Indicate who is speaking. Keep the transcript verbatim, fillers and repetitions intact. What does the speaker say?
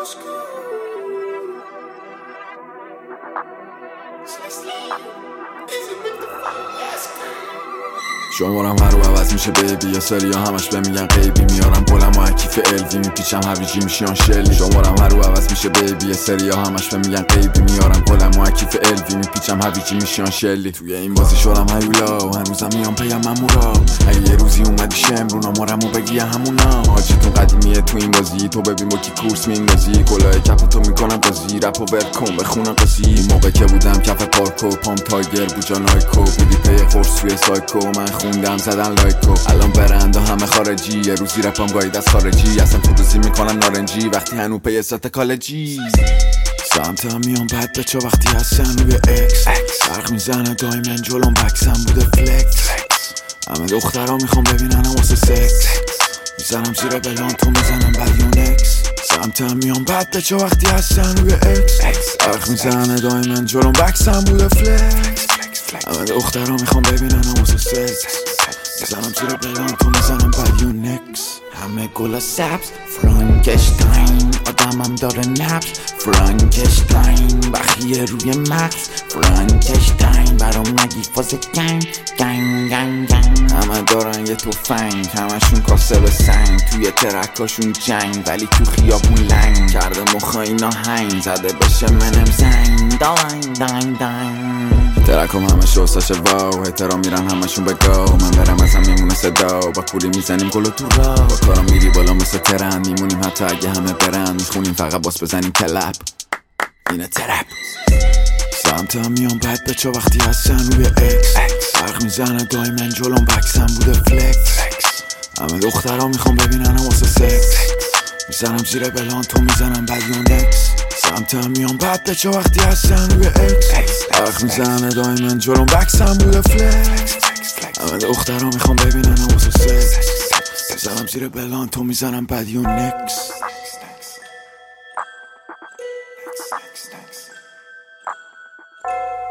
Speaker 1: شمارم هر رو عوض میشه بیبی، یا سری ها همش به میگن غیبی. میارم گلم و کیف الوی، میپیچم هویجی میشیان شلی. شمارم هر رو عوض میشه بیبی، یا سری ها همش به میگن غیبی. میارم گلم و کیف الوی، میپیچم هویجی میشیان شلی. توی این بازی شدم هیولا و هنوزم میام پیم ممورا. اگه یه روزی اومدی شمرون آمارمو بگی همونا. حاجیتون قدیمیه تو این بازی، تو ببین با کی کورس میندازی. کلاه کپتو میکنم قاضی، رپ و ورکن بخونم قاضی. موقع که بودم کف پارکو، پام تایگر بوجا نایکو. بودی پی قرص توی سایکو، من خوندم زدن لایکو. الان برند و همه خارجی، یه روزی رپام گاید از خارجی. اصلا تو روزی میکنم نارنجی وقتی هنو پی ست کالجی. سمت هم میام بد بچه وقتی هستن روی اکس. فرق میزنه دایمن جلوم بکسم بوده فلکس. همه دخترها میخوام ببیننم واسه سکس. میزنم زیر بلان تو میزنم بدیونکس. سمت هم میام بد بچه وقتی هستن روی اکس. فرق میزنه دایمن جلوم بکسم بوده فلکس. همه دخترها میخوام ببیننم واسه سکس. میزنم زیر بلان تو میزنم بدیونکس. همه گلا سبز فرانکشتاین، آدمم داره نبز فرانکشتاین. بخیه روی مغز فرانکشتاین، برام نگی فاز گنگ گنگ گنگ گنگ. همه دارن یه توفنگ، همشون کاسه به سنگ. توی ترکاشون جنگ ولی تو خیابون لنگ. کرده مخا اینا هنگ، زده بشه منم زنگ داینگ داینگ داینگ. ترکم همه شوستاشه واو، احترام میرن همشون بگاو. من برم ازم میمونه صدا، با کوری میزنیم گلو تو را. با کارم میری بالا مثل ترن، میمونیم حتی اگه همه برن. میخونیم فقط باس بزنیم کلپ، اینه ترپ. سمت هم میام بد بچه وقتی هستن روی اکس. فرق میزنه دایمن جلوم بکسم بوده فلکس. همه دخترها میخوام ببیننم واسه سکس. میزنم زیر بلان تو میزنم بدیونکس. سمت هم میام بد بچه وقتی هستن روی اکس. فرق میزنه دایمن جلوم بکسم بوده فلکس. همه دخترها میخوام ببیننم واسه سکس. میزنم زیر بلان تو میزنم بدیونکس.
Speaker 2: Next, next, next.